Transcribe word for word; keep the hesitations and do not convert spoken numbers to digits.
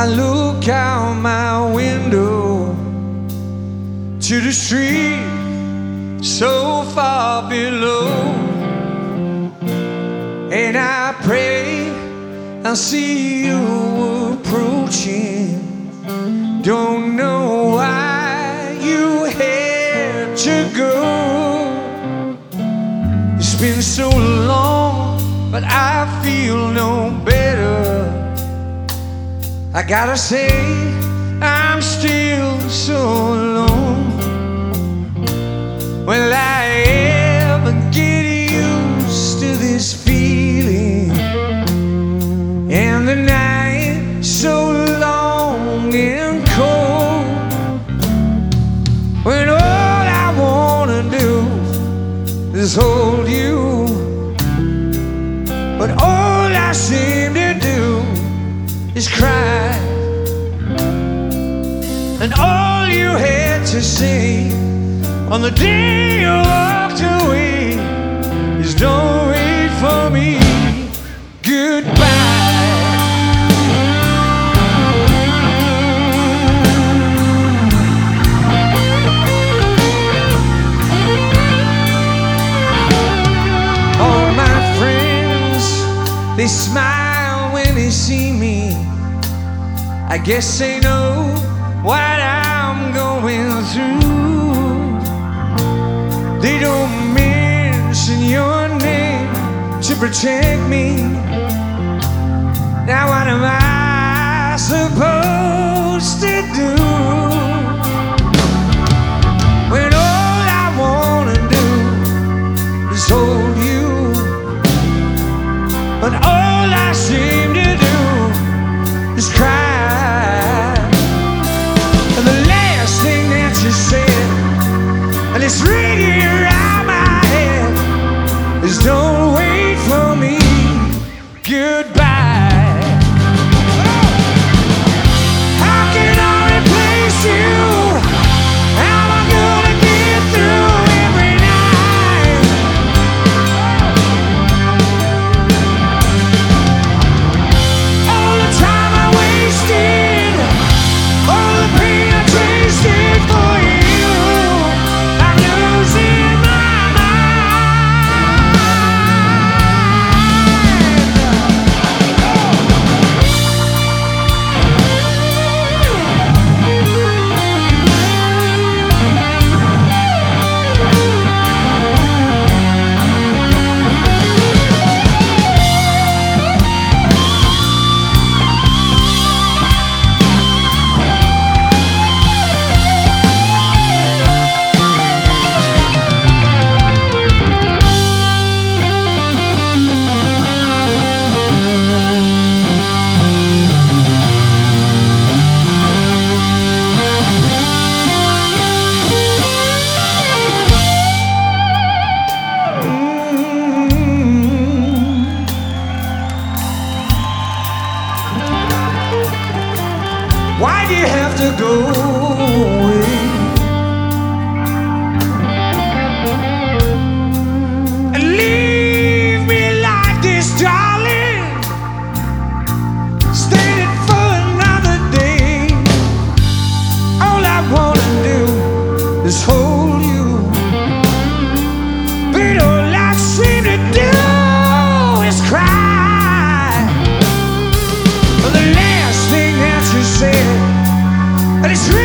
I look out my window to the street so far below, and I pray I'll see you approaching. Don't know why you had to go. It's been so long, but I feel no better. I gotta say, I'm still so alone. Will I ever get used to this feeling? And the night so long and cold, when all I wanna do is hold you, but all I seem to do is cry. And all you had to say on the day you walked away is don't wait for me, goodbye. All my friends, they smile when they see me. I guess they know what I'm going through. They don't mention your name to protect me. Now what am I supposed to do when all I wanna do is hold you, but all I seem to do is cry? And it's ringing around my head is don't wait for me, goodbye. How can I replace you? How am I gonna get through every night? All the time I wasted, all the pain I tasted for you. Why do you have to go away and leave me like this, darling? Staying for another day. All I wanna do is hold you, but all I seem to do is cry. But the last thing that you said, and it's real.